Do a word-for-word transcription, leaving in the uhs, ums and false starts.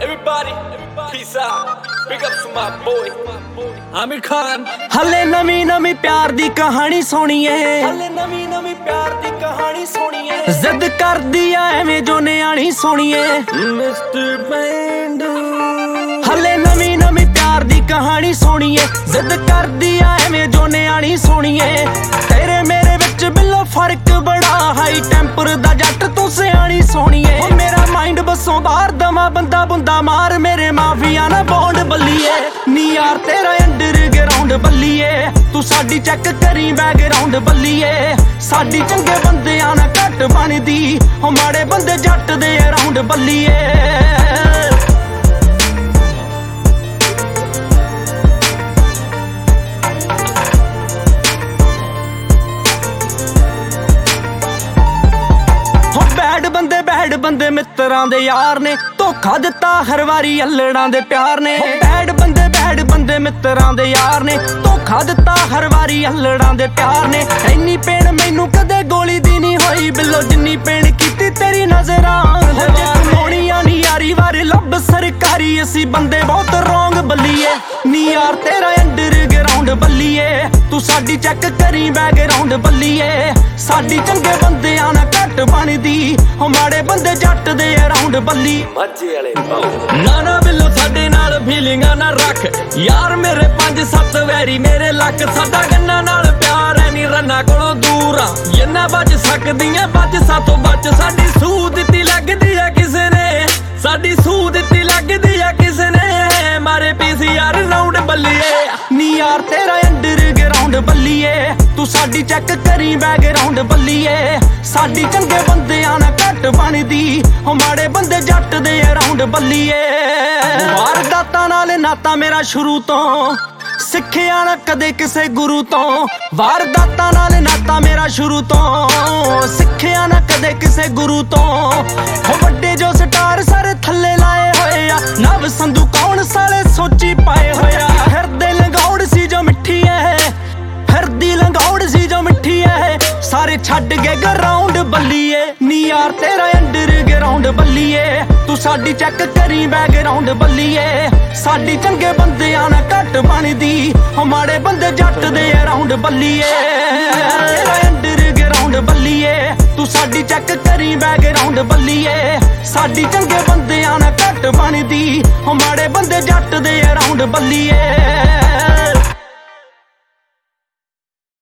Everybody, peace out. Big up to my boy, Amir Khan. ਹਲੇ ਨਵੀਂ ਨਵੀਂ ਪਿਆਰ ਦੀ ਕਹਾਣੀ ਸੁਣੀਏ, ਹਲੇ ਨਵੀਂ ਨਵੀਂ ਪਿਆਰ ਦੀ ਕਹਾਣੀ ਸੁਣੀਏ। ਜ਼ਿੱਦ ਕਰਦੀ ਆ ਐਵੇਂ ਜੋ ਨਿਆਣੀ ਸੁਣੀਏ। ਮਿਸਟਰ ਪੈਂਡੂ ਹਲੇ ਨਵੀਂ ਨਵੀਂ ਪਿਆਰ ਦੀ ਕਹਾਣੀ ਸੁਣੀਏ, ਜ਼ਿੱਦ ਕਰਦੀ ਆ ਐਵੇਂ ਜੋ ਨਿਆਣੀ ਸੁਣੀਏ। ਤੇਰੇ ਮੇਰੇ ਵਿੱਚ ਬਿੱਲੋ ਫਰਕ ਬੜਾ, ਹਾਈ ਟੈਂਪਰ ਦਾ ਜੱਟ ਤੂੰ ਸਿਆਣੀ ਸੋਹਣੀਏ। ਓ ਮੇਰਾ ਮਾਈਂਡ ਬਸੋਂ ਬਾਹਰ ਦਵਾ ਬੰਦਾ ਬੁੰਦਾ ਮਾਰ, ਮੇਰੇ ਮਾਫੀਆ ਨਾ ਬੌਂਡ ਬੱਲੀਏ। ਨੀ ਯਾਰ ਤੇਰਾ ਅੰਡਰਗਰਾਉਂਡ ਬੱਲੀਏ, ਤੂੰ ਸਾਡੀ ਚੈੱਕ ਕਰੀ ਬੈਕਗਰਾਉਂਡ ਬੱਲੀਏ। ਸਾਡੀ ਚੰਗੇ ਬੰਦਿਆਂ ਨਾ ਘੱਟ ਬਣਦੀ, ਓ ਮਾੜੇ ਬੰਦੇ ਜੱਟ ਦੇ ਅਰਾਉਂਡ ਬੱਲੀਏ। ਬੈਡ ਬੰਦੇ ਬੈਡ ਬੰਦੇ ਮਿੱਤਰਾਂ ਦੇ ਯਾਰ ਨੇ, ਧੋਖਾ ਦਿੱਤਾ ਹਰ ਵਾਰੀ ਅਲੜਾਂ ਦੇ ਪਿਆਰ ਨੇ। ਬੈਡ ਬੰਦੇ ਬੈਡ ਬੰਦੇ ਮਿੱਤਰਾਂ ਦੇ ਯਾਰ ਨੇ, ਧੋਖਾ ਦਿੱਤਾ ਹਰ ਵਾਰੀ ਅਲੜਾਂ ਦੇ ਪਿਆਰ ਨੇ। ਇੰਨੀ ਪੇੜ ਮੈਨੂੰ ਕਦੇ ਗੋਲੀ ਦੀ ਨਹੀਂ ਹੋਈ ਬਿੱਲੋ, ਜਿੰਨੀ ਪੇੜ ਕੀਤੀ ਤੇਰੀ ਨਜ਼ਰਾਂ ਦੇ ਵਾਰ। ਮੋਣੀਆਂ ਨੀ ਯਾਰੀ ਵਾਰੇ ਲੱਭ ਸਰਕਾਰੀ, ਅਸੀਂ ਬੰਦੇ ਬਹੁਤ ਰੌਂਗ ਬੱਲੀਏ। ਨੀ ਯਾਰ ਤੇਰਾ ਅੰਡਰਗਰਾਉਂਡ ਬੱਲੀਏ, ਤੂੰ ਸਾਡੀ ਚੈੱਕ ਕਰੀ ਬੈਕਗਰਾਉਂਡ ਬੱਲੀਏ। ਸਾਡੀ ਚੰਗੇ ਬੰਦਿਆਂ ਨਾਲ ਘੱਟ ਬਣਦੀ, ਓ ਮਾੜੇ ਬੰਦੇ ਜੱਟ ਦੇ ਅਰਾਉਂਡ ਬੱਲੀ। ਮੱਝੇ ਵਾਲੇ ਨਾ ਨਾ ਬਿੱਲੋ ਸਾਡੇ ਨਾਲ ਫੀਲਿੰਗਾਂ ਨਾ ਰੱਖ ਯਾਰ, ਮੇਰੇ ਪੰਜ ਸੱਤ ਵੈਰੀ ਮੇਰੇ ਲੱਕ। ਸਾਡਾ ਗੰਨਾ ਨਾਲ ਪਿਆਰ ਐ ਨੀ ਰੰਨਾ ਕੋਲੋਂ ਦੂਰ ਆ, ਜਿੰਨਾ ਬਚ ਸਕਦੀਆਂ ਬਚ ਸਾਥੋਂ ਬਚ। ਸਾਡੀ ਸੂਹ ਦਿੱਤੀ ਲੱਗਦੀ ਆ ਕਿਸੇ ਨੇ, ਸਾਡੀ ਸੂਹ ਦਿੱਤੀ ਲੱਗਦੀ ਆ ਕਿਸੇ ਨੇ, ਮਾਰੇ ਪੀਸੀ ਯਾਰ ਰਾਉਂਡ ਬੱਲੀਏ। ਨੀ ਯਾਰ ਤੇਰਾ ਅੰਡਰਗਰਾਉਂਡ ਬੱਲੀਏ, ਤੂੰ ਸਾਡੀ ਚੈੱਕ ਕਰੀ ਬੈਕਗਰਾਉਂਡ ਬੱਲੀਏ। ਸਾਡੀ ਚੰਗੇ ਬੰਦਿਆਂ ਨਾਲ ਘੱਟ ਬਣਦੀ, ਓ ਮਾੜੇ ਬੰਦੇ ਜੱਟ ਦੇ ਅਰਾਉਂਡ ਬੱਲੀਏ। ਵਾਰਦਾਤਾਂ ਨਾਲ ਨਾਤਾ ਮੇਰਾ ਸ਼ੁਰੂ ਤੋਂ, ਸਿੱਖਿਆ ਨਾ ਕਦੇ ਕਿਸੇ ਗੁਰੂ ਤੋਂ। ਵਾਰਦਾਤਾਂ ਨਾਲ ਨਾਤਾ ਮੇਰਾ ਸ਼ੁਰੂ ਤੋਂ, ਸਿੱਖਿਆ ਨਾ ਕਦੇ ਕਿਸੇ ਗੁਰੂ ਤੋਂ। ਹੋ ਵੱਡੇ ਜੋ ਸਟਾਰ ਸਾਰੇ ਥੱਲੇ ਲਾਏ ਹੋਏ ਆ, ਨਵ ਸੰਧੂ ਕੌਣ ਸਾਲੇ ਸੋਚੀ ਪਾਏ ਹੋਇਆ। ਫਿਰਦੇ ਲੰਗੌੜ ਸੀ ਜੋ ਮਿੱਠੀ ਐ, ਫਿਰਦੀ ਲੰਗੌੜ ਸੀ ਜੋ ਮਿੱਠੀ ਐ, ਸਾਰੇ ਛੱਡ ਗਏ ਗਰਾਉਂਡ ਬੱਲੀਏ। ਨੀ ਯਾਰ ਤੇਰਾ ਅੰਡਰਗਰਾਉਂਡ ਬੱਲੀਏ, ਤੂੰ ਸਾਡੀ ਚੈੱਕ ਕਰੀ ਬੈਕਗਰਾਉਂਡ ਬੱਲੀਏ। ਸਾਡੀ ਚੰਗੇ ਬੰਦਿਆਂ ਨਾਲ ਘੱਟ ਬਣਦੀ, ਓ ਮਾੜੇ ਬੰਦੇ ਜੱਟ ਦੇ ਅਰਾਉਂਡ ਬੱਲੀਏ। ਤੇਰਾ ਅੰਡਰਗਰਾਉਂਡ ਬੱਲੀਏ, ਤੂੰ ਸਾਡੀ ਚੈੱਕ ਕਰੀ ਬੈਕਗਰਾਉਂਡ ਬੱਲੀਏ। ਸਾਡੀ ਚੰਗੇ ਬੰਦਿਆਂ ਨਾਲ ਘੱਟ ਬਣਦੀ, ਓ ਮਾੜੇ ਬੰਦੇ ਜੱਟ ਦੇ ਅਰਾਉਂਡ ਬੱਲੀਏ।